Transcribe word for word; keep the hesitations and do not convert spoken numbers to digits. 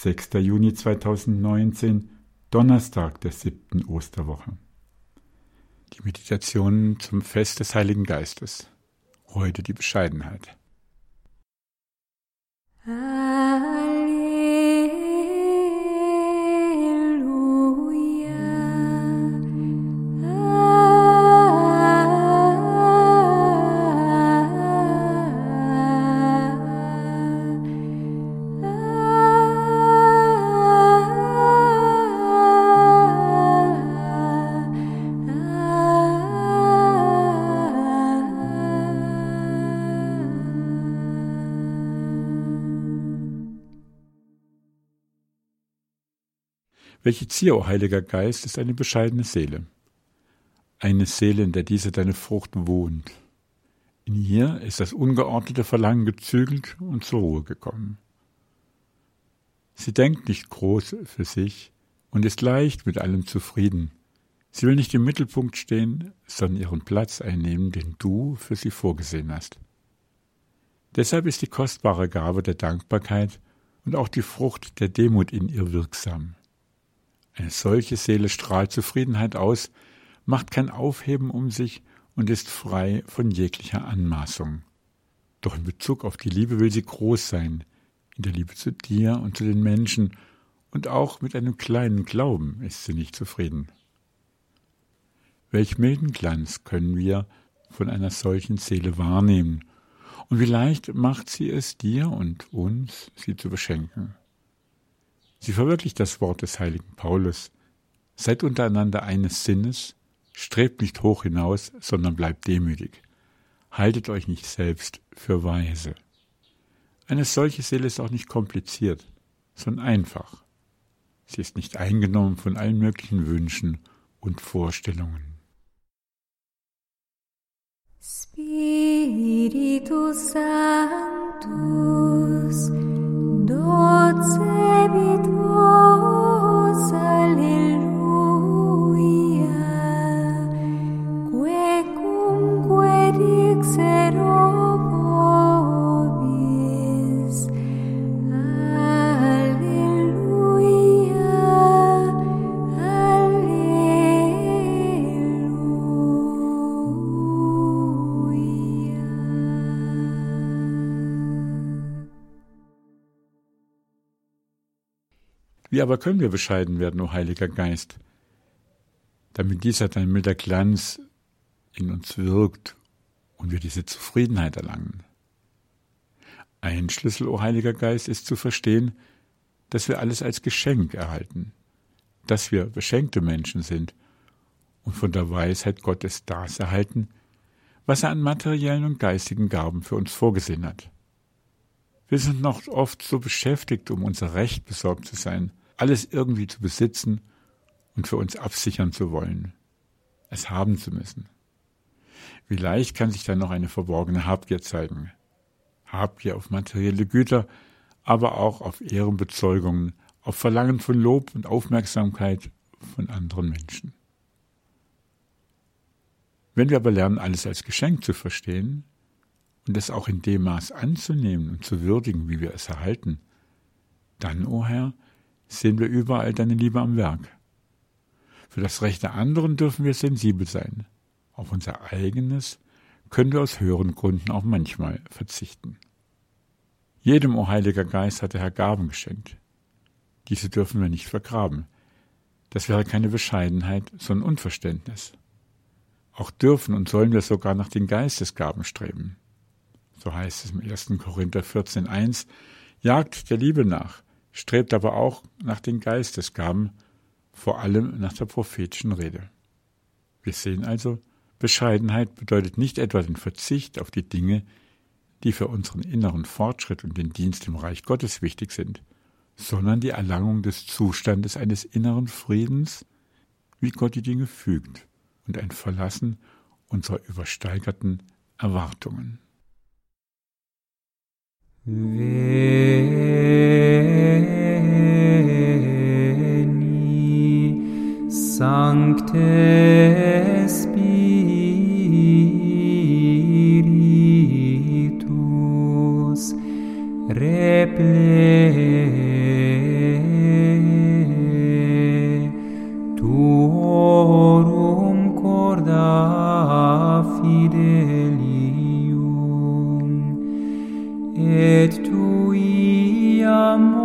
sechster Juni zweitausendneunzehn, Donnerstag der siebten Osterwoche. Die Meditation zum Fest des Heiligen Geistes. Heute die Bescheidenheit. Welche Zier, o Heiliger Geist, ist eine bescheidene Seele. Eine Seele, in der diese deine Frucht wohnt. In ihr ist das ungeordnete Verlangen gezügelt und zur Ruhe gekommen. Sie denkt nicht groß für sich und ist leicht mit allem zufrieden. Sie will nicht im Mittelpunkt stehen, sondern ihren Platz einnehmen, den du für sie vorgesehen hast. Deshalb ist die kostbare Gabe der Dankbarkeit und auch die Frucht der Demut in ihr wirksam. Eine solche Seele strahlt Zufriedenheit aus, macht kein Aufheben um sich und ist frei von jeglicher Anmaßung. Doch in Bezug auf die Liebe will sie groß sein, in der Liebe zu dir und zu den Menschen, und auch mit einem kleinen Glauben ist sie nicht zufrieden. Welch milden Glanz können wir von einer solchen Seele wahrnehmen, und wie leicht macht sie es dir und uns, sie zu beschenken. Sie verwirklicht das Wort des heiligen Paulus: Seid untereinander eines Sinnes, strebt nicht hoch hinaus, sondern bleibt demütig. Haltet euch nicht selbst für weise. Eine solche Seele ist auch nicht kompliziert, sondern einfach. Sie ist nicht eingenommen von allen möglichen Wünschen und Vorstellungen. Spiritus Sanctus, docebit vos, alleluia, quecumque dixero vobis, alleluia, alleluia. Wie aber können wir bescheiden werden, o Heiliger Geist, damit dieser dein milder Glanz in uns wirkt und wir diese Zufriedenheit erlangen? Ein Schlüssel, o Heiliger Geist, ist zu verstehen, dass wir alles als Geschenk erhalten, dass wir beschenkte Menschen sind und von der Weisheit Gottes das erhalten, was er an materiellen und geistigen Gaben für uns vorgesehen hat. Wir sind noch oft so beschäftigt, um unser Recht besorgt zu sein, alles irgendwie zu besitzen und für uns absichern zu wollen, es haben zu müssen. Wie leicht kann sich dann noch eine verborgene Habgier zeigen. Habgier auf materielle Güter, aber auch auf Ehrenbezeugungen, auf Verlangen von Lob und Aufmerksamkeit von anderen Menschen. Wenn wir aber lernen, alles als Geschenk zu verstehen und es auch in dem Maß anzunehmen und zu würdigen, wie wir es erhalten, dann, o Herr, sehen wir überall deine Liebe am Werk. Für das Recht der anderen dürfen wir sensibel sein. Auf unser eigenes können wir aus höheren Gründen auch manchmal verzichten. Jedem, o Heiliger Geist, hat der Herr Gaben geschenkt. Diese dürfen wir nicht vergraben. Das wäre keine Bescheidenheit, sondern Unverständnis. Auch dürfen und sollen wir sogar nach den Geistesgaben streben. So heißt es im ersten Korinther vierzehn eins, jagt der Liebe nach, strebt aber auch nach den Geistesgaben, vor allem nach der prophetischen Rede. Wir sehen also, Bescheidenheit bedeutet nicht etwa den Verzicht auf die Dinge, die für unseren inneren Fortschritt und den Dienst im Reich Gottes wichtig sind, sondern die Erlangung des Zustandes eines inneren Friedens, wie Gott die Dinge fügt, und ein Verlassen unserer übersteigerten Erwartungen. Veni, Sancte Spiritus, replete amor.